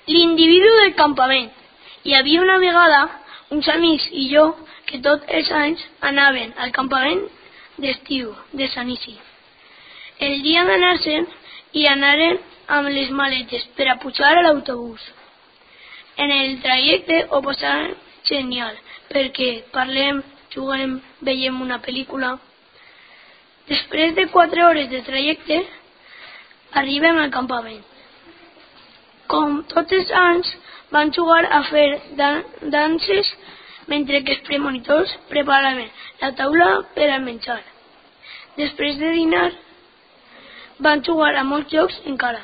L'individu del campament. Hi havia una vegada uns amics i jo que tots els anys anaven al campament d'estiu de Sant Isidre. El dia d'anar-se'n i anaren amb les maletes per a pujar a l'autobús. En el trajecte ho passàvem genial, perquè parlem, juguem, veiem una pel·lícula. Després de 4 hores de trajecte, arribem al campament. Com tots els anys, van jugar a fer danses mentre que els premonitors preparaven la taula per al menjar. Després de dinar, van jugar a molts jocs encara.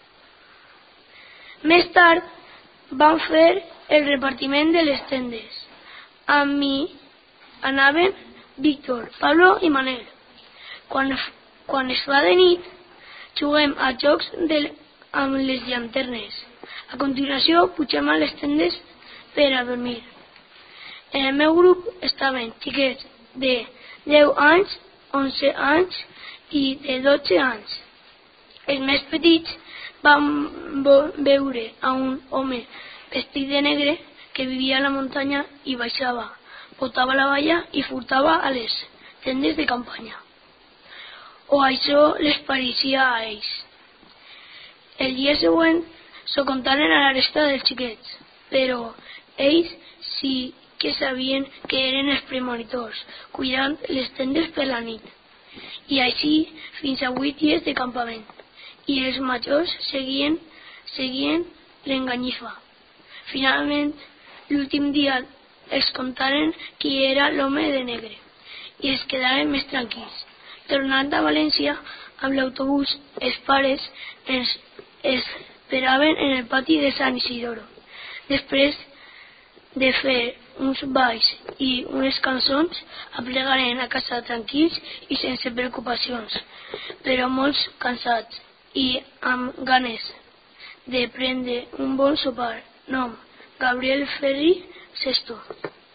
Més tard, van fer el repartiment de les tendes. Amb mi anaven Víctor, Pablo i Manel. Quan es fa de nit, juguem a jocs amb les llanternes. A continuació, pugem a les tendes per a dormir. En el meu grup estaven xiquets de 10 anys, 11 anys i de 12 anys. Els més petits van veure a un home vestit de negre que vivia a la muntanya i baixava, botava la valla i furtava a les tendes de campanya. O això les pareixia a ells. El dia següent s'ho contaren a la resta dels xiquets, però ells sí que sabien que eren els premonitors, cuidant les tendes per la nit. I així fins a 8 dies de campament. I els majors seguien l'enganyifa. Finalment, l'últim dia els contaren qui era l'home de negre i es quedaren més tranquils. Tornant a València amb l'autobús, els pares ens esperaven en el pati de Sant Isidoro. Després de fer uns balls i unes cançons, aplegaren a casa tranquils i sense preocupacions, però molt cansats i amb ganes de prendre un bon sopar. Nom: Gabriel Ferri Sesto.